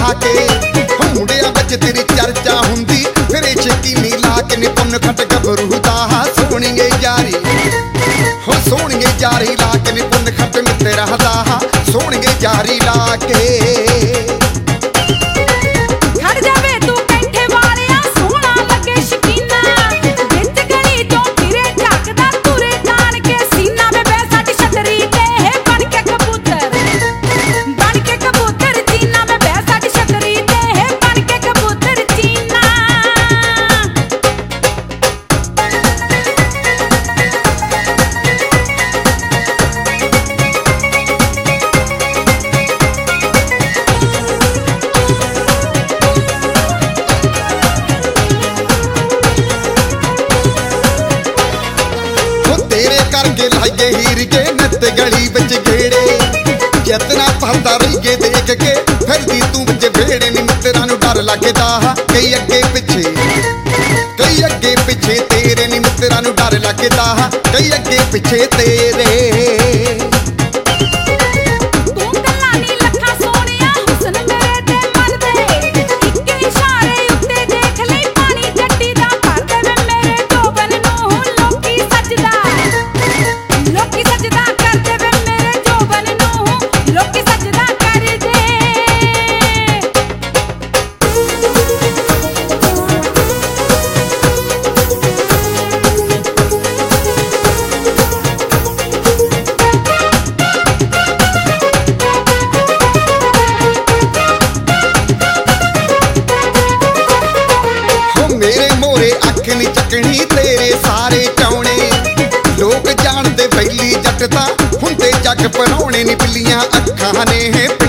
ਲਾ ਕੇ। ਮੁੰਡਿਆਂ ਵਿੱਚ ਤੇਰੀ ਚਰਚਾ ਹੁੰਦੀ ਫਿਰੇ ਸ਼ਕੀਨੀ ਲਾ ਕੇ ਨੀ ਪੁੰਨ ਖੱਟ ਗੱਭਰੂ ਦਾ ਸੋਹਣੀਏ ਯਾਰੀ ਹੋ ਸੋਹਣੀਏ ਯਾਰੀ ਲਾ ਕੇ ਨੀ ਪੁੰਨ ਖੱਟ ਮਿੱਤਰਾ ਦਾ ਸੋਹਣੀਏ ਯਾਰੀ ਲਾ ਕੇ। करके लाइए हीर के नत गली बच घेड़े जितना पलता रहिए देख के फिर दी तू बच भेड़े नी मित्रा नू डर लगदा कई अगे पिछे तेरे नी मित्रा नू डर लगदा कई अगे पिछे तेरे। ਚੱਕਣੀ ਤੇਰੇ ਸਾਰੇ ਚਾਉਣੇ ਲੋਕ ਜਾਣਦੇ ਪਹਿਲੀ ਜੱਟ ਤਾਂ ਹੁੰਦੇ ਜੱਗ ਪਰਾਉਣੇ ਨੀ ਬਿੱਲੀਆਂ ਅੱਖਾਂ ਨੇ